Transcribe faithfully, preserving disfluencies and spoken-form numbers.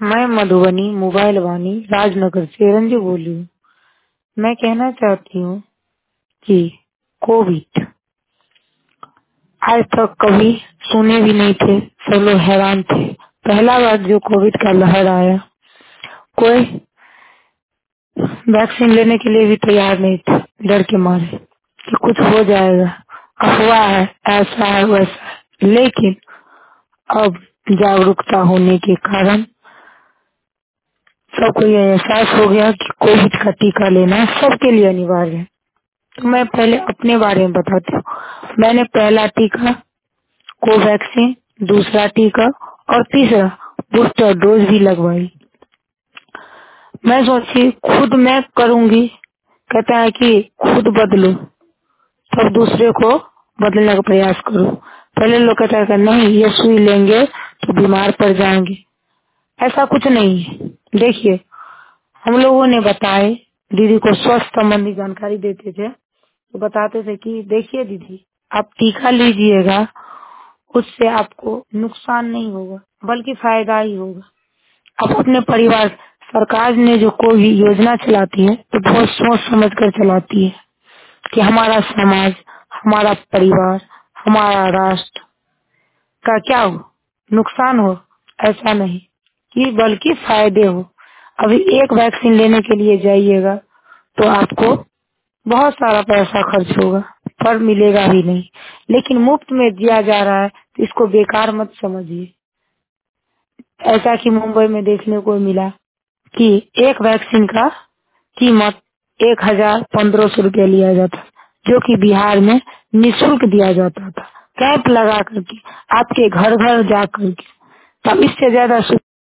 मैं मधुबनी मोबाइल वानी राजनगर से रंजू बोली हूँ। मैं कहना चाहती हूँ कि कोविड आज तक कभी सुने भी नहीं थे, सब लोग हैरान थे। पहला बार जो कोविड का लहर आया, कोई वैक्सीन लेने के लिए भी तैयार नहीं थे, डर के मारे कि कुछ हो जाएगा, अफवाह है, ऐसा है वैसा है। लेकिन अब जागरूकता होने के कारण सबको ये एहसास हो गया कि कोविड का टीका लेना सबके लिए अनिवार्य है। तो मैं पहले अपने बारे में बताती हूँ। मैंने पहला टीका कोवैक्सीन, दूसरा टीका और तीसरा बूस्टर डोज भी लगवाई। मैं सोची खुद मैं करूंगी, कहता है कि खुद बदलो तब दूसरे को बदलने का प्रयास करो। पहले लोग कहता है कि नहीं ये सुई लेंगे तो बीमार पड़ जाएंगे, ऐसा कुछ नहीं है। देखिए हम लोगों ने बताए, दीदी को स्वास्थ्य संबंधी जानकारी देते थे तो बताते थे कि देखिए दीदी आप टीका लीजिएगा, उससे आपको नुकसान नहीं होगा बल्कि फायदा ही होगा। आप अपने परिवार, सरकार ने जो कोई योजना चलाती है तो बहुत सोच समझ कर चलाती है कि हमारा समाज, हमारा परिवार, हमारा राष्ट्र का क्या हो, नुकसान हो, ऐसा नहीं कि बल्कि फायदे हो। अभी एक वैक्सीन लेने के लिए जाइएगा तो आपको बहुत सारा पैसा खर्च होगा पर मिलेगा भी नहीं, लेकिन मुफ्त में दिया जा रहा है तो इसको बेकार मत समझिए। ऐसा कि मुंबई में देखने को मिला कि एक वैक्सीन का कीमत एक हजार पंद्रह सौ रुपया लिया जाता, जो कि बिहार में निःशुल्क दिया जाता था, कैंप लगा करके आपके घर घर जा करके। तब इससे ज्यादा